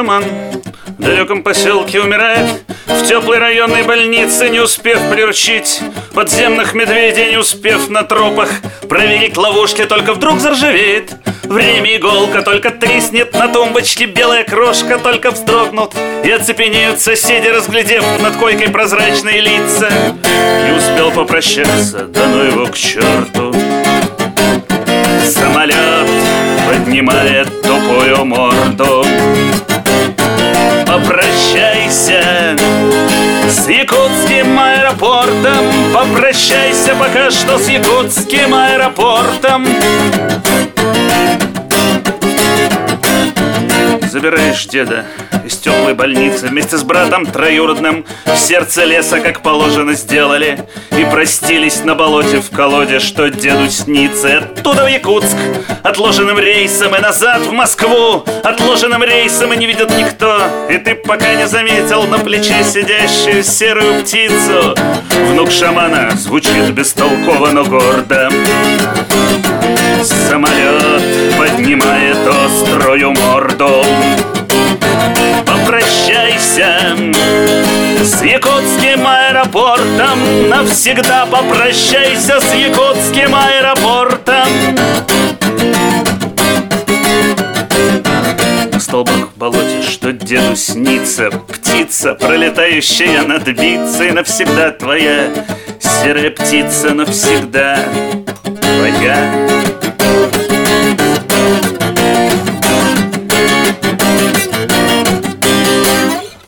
шаман в далеком поселке умирает, в теплой районной больнице, не успев приручить подземных медведей, не успев на тропах проверить ловушки, только вдруг заржавеет время, иголка только треснет на тумбочке, белая крошка только вздрогнут и оцепенеют соседи, разглядев над койкой прозрачные лица. Не успел попрощаться, да ну его к черту. Самолет поднимает тупую морду. Попрощайся с якутским аэропортом, попрощайся пока что с якутским аэропортом. Забираешь деда из теплой больницы вместе с братом троюродным, в сердце леса, как положено, сделали, и простились на болоте в колоде, что деду снится. И оттуда в Якутск отложенным рейсом, и назад в Москву отложенным рейсом, и не видит никто. И ты пока не заметил на плече сидящую серую птицу. Внук шамана звучит бестолково, но гордо. Самолет поднимает острую морду. Попрощайся с якутским аэропортом, навсегда попрощайся с якутским аэропортом. На столбах в болоте, что деду снится, птица, пролетающая над бицей, навсегда твоя серая птица, навсегда твоя.